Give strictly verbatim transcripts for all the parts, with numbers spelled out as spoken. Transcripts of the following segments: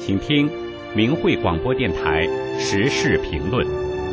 请听明慧广播电台时事评论。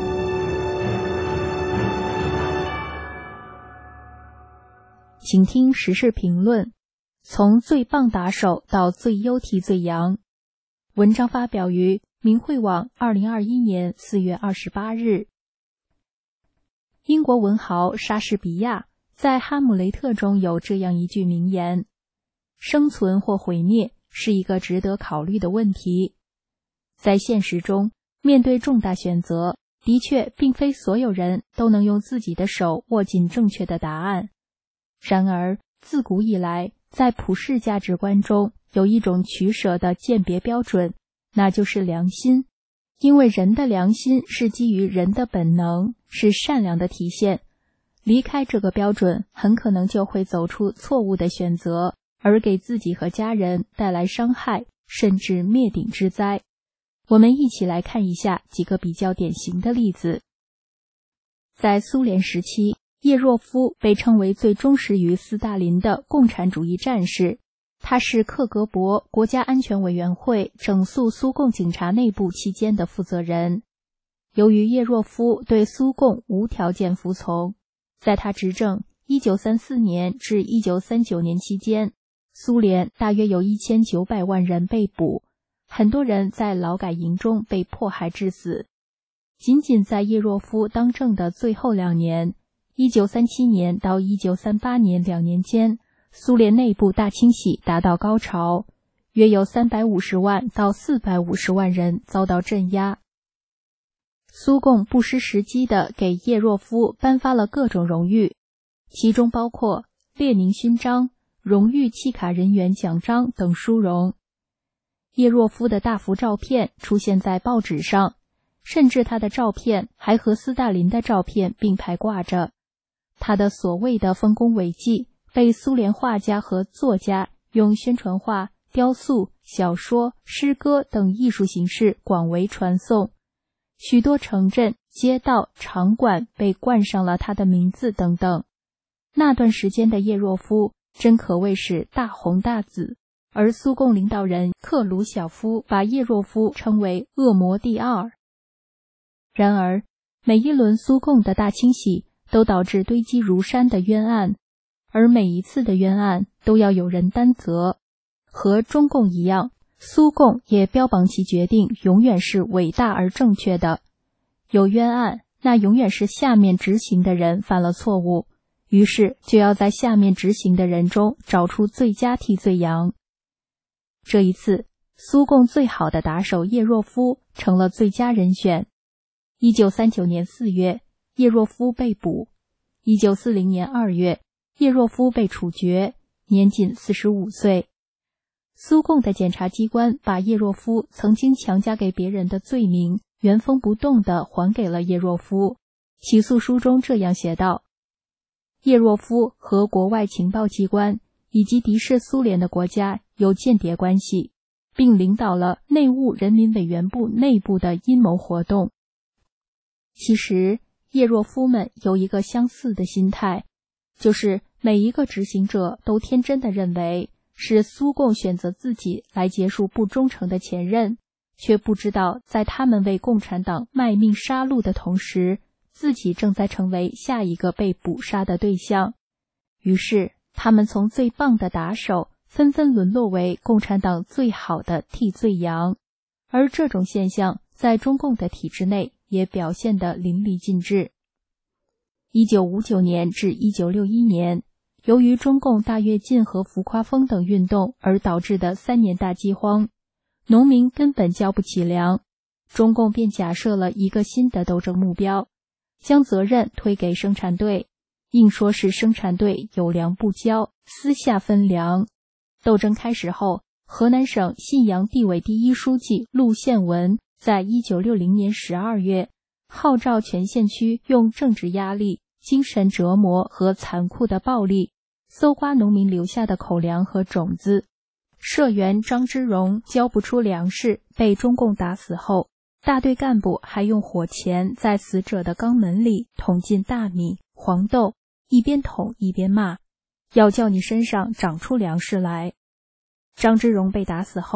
请听时事评论，从最棒打手到最优替罪羊。文章发表于明慧网二零二一年四月二十八日。英国文豪莎士比亚在《哈姆雷特》中有这样一句名言：生存或毁灭是一个值得考虑的问题。在现实中，面对重大选择，的确并非所有人都能用自己的手握紧正确的答案。然而，自古以来，在普世价值观中有一种取舍的鉴别标准，那就是良心。因为人的良心是基于人的本能，是善良的体现。离开这个标准，很可能就会走出错误的选择，而给自己和家人带来伤害，甚至灭顶之灾。我们一起来看一下几个比较典型的例子。在苏联时期，叶若夫被称为最忠实于斯大林的共产主义战士，他是克格勃国家安全委员会整肃苏共警察内部期间的负责人。由于叶若夫对苏共无条件服从，在他执政一九三四年至一九三九年期间，苏联大约有一千九百万人被捕，很多人在劳改营中被迫害致死。仅仅在叶若夫当政的最后两年，一九三七年到一九三八年两年间，苏联内部大清洗达到高潮，约有三百五十万到四百五十万人遭到镇压。苏共不失时机地给叶若夫颁发了各种荣誉，其中包括列宁勋章、荣誉契卡人员奖章等殊荣。叶若夫的大幅照片出现在报纸上，甚至他的照片还和斯大林的照片并排挂着。他的所谓的丰功伟绩被苏联画家和作家用宣传画、雕塑、小说、诗歌等艺术形式广为传颂。许多城镇、街道、场馆被冠上了他的名字等等。那段时间的叶若夫真可谓是大红大紫，而苏共领导人克鲁晓夫把叶若夫称为恶魔第二。然而，每一轮苏共的大清洗都导致堆积如山的冤案，而每一次的冤案都要有人担责。和中共一样，苏共也标榜其决定永远是伟大而正确的。有冤案，那永远是下面执行的人犯了错误，于是就要在下面执行的人中找出最佳替罪羊。这一次，苏共最好的打手叶若夫成了最佳人选。一九三九年四月，叶若夫被捕。一九四零年二月，叶若夫被处决，年仅四十五岁。苏共的检察机关把叶若夫曾经强加给别人的罪名原封不动地还给了叶若夫。起诉书中这样写道：叶若夫和国外情报机关以及敌视苏联的国家有间谍关系，并领导了内务人民委员部内部的阴谋活动。其实，叶若夫们有一个相似的心态，就是每一个执行者都天真地认为是苏共选择自己来结束不忠诚的前任，却不知道在他们为共产党卖命杀戮的同时，自己正在成为下一个被捕杀的对象。于是，他们从最棒的打手纷纷沦落为共产党最好的替罪羊，而这种现象在中共的体制内也表现得淋漓尽致。一九五九年至一九六一年，由于中共大跃进和浮夸风等运动而导致的三年大饥荒，农民根本交不起粮，中共便假设了一个新的斗争目标，将责任推给生产队，硬说是生产队有粮不交，私下分粮。斗争开始后，河南省信阳地委第一书记陆宪文在一九六零年十二月号召全县区用政治压力、精神折磨和残酷的暴力搜刮农民留下的口粮和种子。社员张之荣交不出粮食，被中共打死后，大队干部还用火钳在死者的肛门里捅进大米、黄豆，一边捅一边骂，要叫你身上长出粮食来。张之荣被打死后，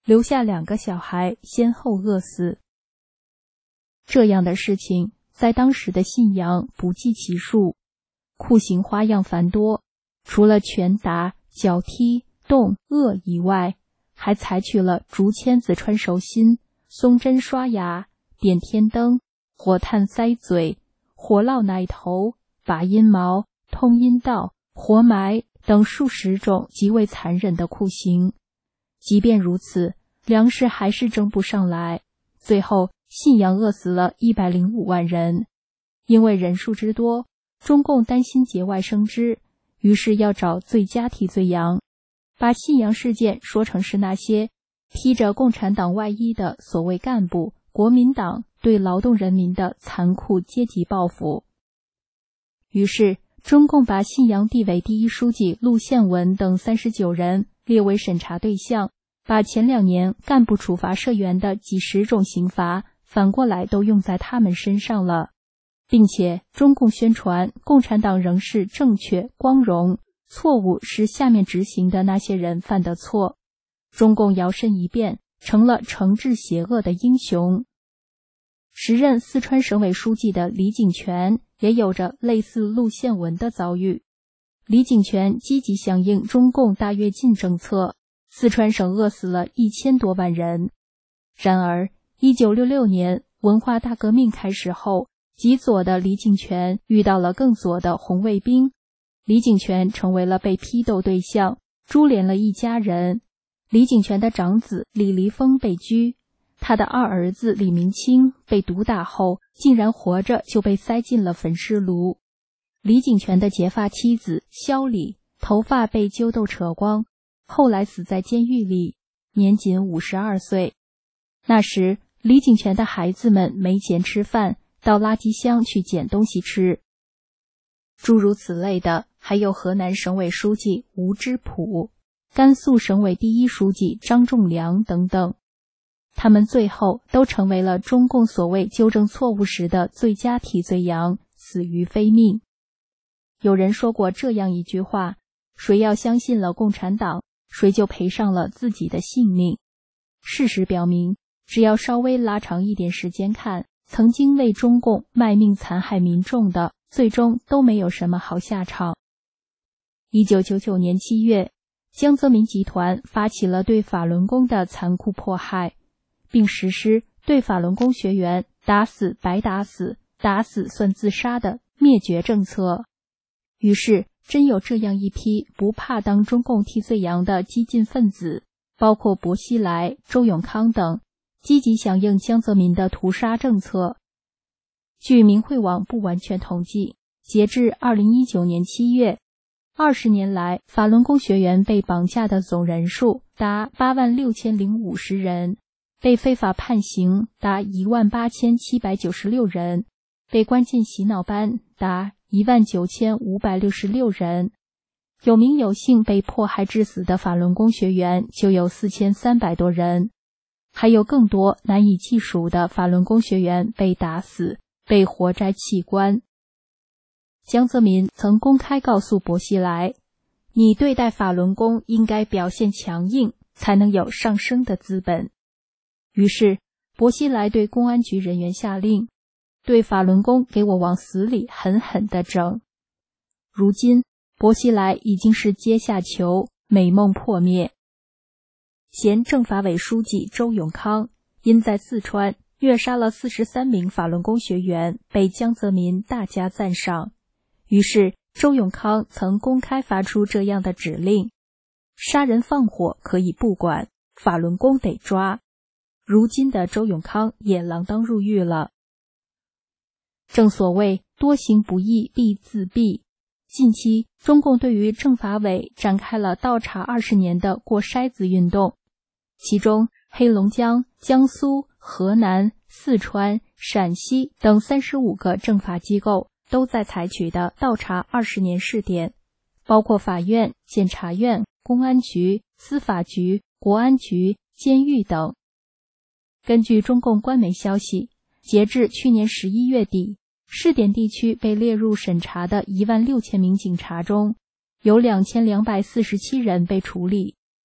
留下两个小孩先后饿死。这样的事情在当时的信阳不计其数，酷刑花样繁多，除了拳打、脚踢、冻、饿以外，还采取了竹签子穿手心、松针刷牙、点天灯、火炭塞嘴、火烙奶头、拔阴毛、通阴道、活埋等数十种极为残忍的酷刑。即便如此，粮食还是征不上来，最后信阳饿死了一百零五万人。因为人数之多，中共担心节外生枝，于是要找最佳替罪羊，把信阳事件说成是那些披着共产党外衣的所谓干部、国民党对劳动人民的残酷阶级报复。于是中共把信阳地委第一书记陆宪文等三十九人列为审查对象，把前两年干部处罚社员的几十种刑罚反过来都用在他们身上了，并且中共宣传共产党仍是正确、光荣，错误是下面执行的那些人犯的错。中共摇身一变，成了惩治邪恶的英雄。时任四川省委书记的李井泉也有着类似陆宪文的遭遇。李井泉积极响应中共大跃进政策，四川省饿死了一千多万人。然而一九六六年文化大革命开始后，极左的李井泉遇到了更左的红卫兵，李井泉成为了被批斗对象，株连了一家人。李井泉的长子李离峰被拘，他的二儿子李明清被毒打后竟然活着就被塞进了焚尸炉。李井泉的结发妻子肖李头发被揪斗扯光，后来死在监狱里，年仅五十二岁。那时李井泉的孩子们没钱吃饭，到垃圾箱去捡东西吃。诸如此类的还有河南省委书记吴芝圃、甘肃省委第一书记张仲良等等，他们最后都成为了中共所谓纠正错误时的最佳替罪羊，死于非命。有人说过这样一句话，谁要相信了共产党，谁就赔上了自己的性命。事实表明，只要稍微拉长一点时间看，曾经为中共卖命残害民众的，最终都没有什么好下场。一九九九年七月，江泽民集团发起了对法轮功的残酷迫害，并实施对法轮功学员打死白打死、打死算自杀的灭绝政策。于是真有这样一批不怕当中共替罪羊的激进分子，包括薄熙来、周永康等，积极响应江泽民的屠杀政策。据明慧网不完全统计，截至二零一九年七月，二十年来法轮功学员被绑架的总人数达八万六千零五十人，被非法判刑达一万八千七百九十六人，被关进洗脑班达一万九千五百六十六人，有名有姓被迫害致死的法轮功学员就有四千三百多人，还有更多难以计数的法轮功学员被打死、被活摘器官。江泽民曾公开告诉薄熙来，你对待法轮功应该表现强硬，才能有上升的资本。于是薄熙来对公安局人员下令，对法轮功给我往死里狠狠地整。如今薄熙来已经是阶下囚，美梦破灭。前政法委书记周永康因在四川虐杀了四十三名法轮功学员，被江泽民大加赞赏。于是周永康曾公开发出这样的指令：杀人放火可以不管，法轮功得抓。如今的周永康也锒铛入狱了。正所谓多行不义必自毙。近期中共对于政法委展开了倒查二十年的过筛子运动，其中黑龙江、江苏、河南、四川、陕西等三十五个政法机构都在采取的倒查二十年试点，包括法院、检察院、公安局、司法局、国安局、监狱等。根据中共官媒消息，截至去年十一月底，试点地区被列入审查的一万六千名警察中，有两千两百四十七人被处理，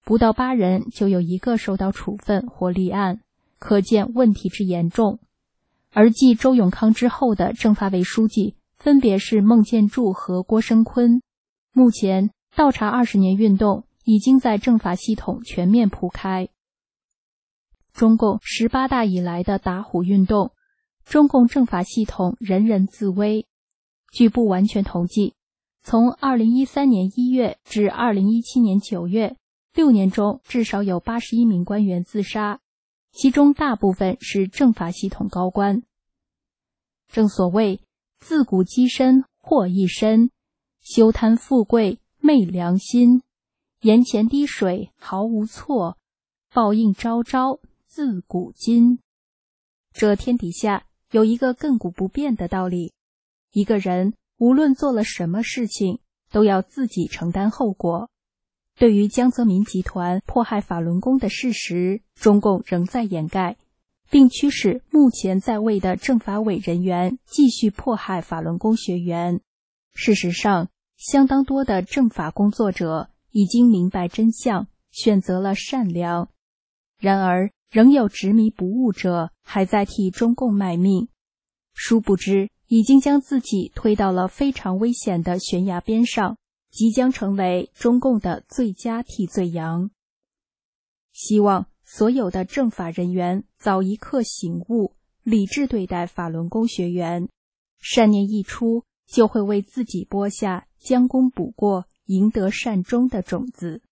不到八人就有一个受到处分或立案，可见问题之严重。而继周永康之后的政法委书记分别是孟建柱和郭声琨。目前倒查二十年运动已经在政法系统全面铺开。中共十八大以来的打虎运动，中共政法系统人人自危。据不完全统计，从二零一三年一月至二零一七年九月，六年中至少有八十一名官员自杀，其中大部分是政法系统高官。正所谓自古积身祸一身，休贪富贵昧良心，眼前滴水毫无错，报应昭昭自古今。这天底下有一个亘古不变的道理，一个人无论做了什么事情，都要自己承担后果。对于江泽民集团迫害法轮功的事实，中共仍在掩盖，并驱使目前在位的政法委人员继续迫害法轮功学员。事实上，相当多的政法工作者已经明白真相，选择了善良。然而，仍有执迷不悟者还在替中共卖命，殊不知已经将自己推到了非常危险的悬崖边上，即将成为中共的最佳替罪羊。希望所有的政法人员早一刻醒悟，理智对待法轮功学员，善念一出，就会为自己播下将功补过、赢得善终的种子。